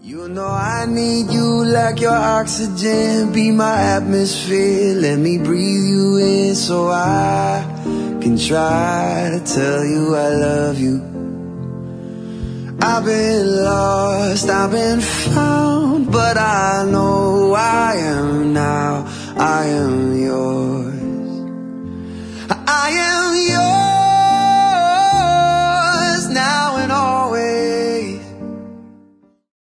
You know I need you like your oxygen. Be my atmosphere, let me breathe you in, so I can try to tell you I love you. I've been lost, I've been found, but I know I am now, I am yours. I